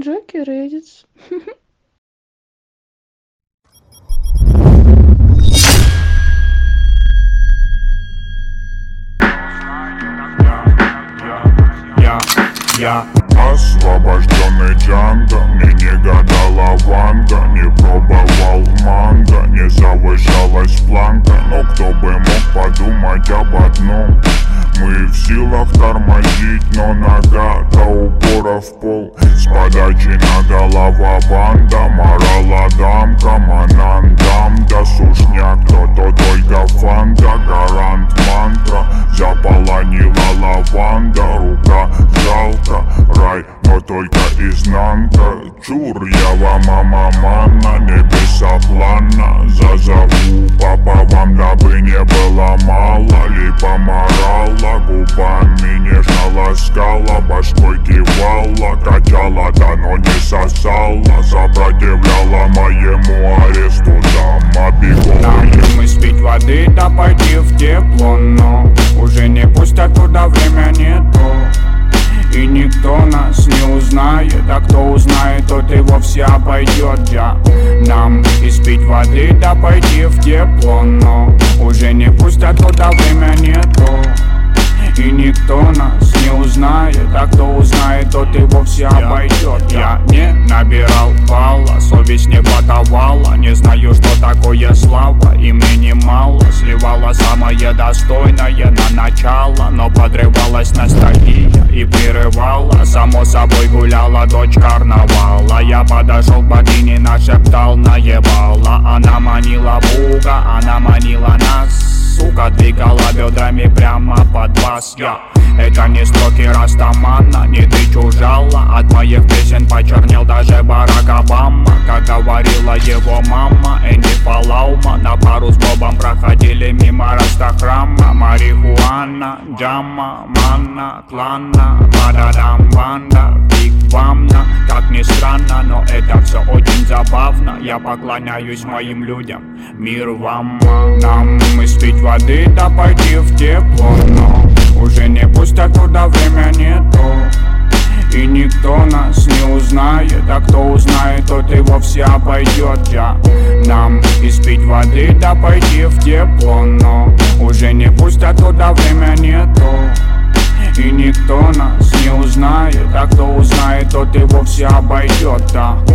Джеки Реддитс. Я освобожденный Джанго, мне не гадала Ванда, не пробовал манго, не завышалась планка. Но кто бы мог подумать об одном: мы в силах тормозить, но нога до упора в пол. С подачи на голова банда, морала дам, командам, да сушняк, кто-то только фанта, гарант мантра. Заполонила лаванда, рука жалко, рай, но только изнанка. Чур, я вам мама, небеса плана. Зазову папа вам, дабы не было мало. Либо морала, губами нежно ласкала, башкой кивала, качала, да но не сосала. Сопротивляла моему аресту дама беговые. Мы спить воды, да пойти в тепло, но уже не пустят туда, время не то. И никто нас не узнает, а кто узнает, тот и вовсе обойдет. Нам испить воды, да пойти в тепло, но уже не пустят туда, время не то. И никто нас не узнает, а кто узнает, тот и вовсе обойдет. Я не набирал балла, совесть не бытовала. Не знаю, что такое слава, и мне немало. Сливала самое достойное на начало, но подрывалась ностальгия и прерывала. Само собой гуляла дочь карнавала. Я подошел к богине, нашептал, наебала. Она манила Бога, она манила нас. Сука, двигала бедрами прямо под вас. Это не строки Растамана, не ты чужала. От моих песен почернел даже Барак Обама. Как говорила его мама, Энди Фалаума. На пару с Бобом проходили мимо Растахрама. Марихуана, джама, манна, клана, бададам, банда, биг вамна. Как ни странно, но это все очень забавно. Я поклоняюсь моим людям, мир вам. Нам испить воды, да пойти в тепло, но уже не пустят туда, время не то. И никто нас не узнает, а кто узнает, тот и вовсе обойдет. Нам испить воды, да пойти в тепло, но уже не пустят туда, время не то. И никто нас не узнает, а кто узнает, тот и вовсе обойдет.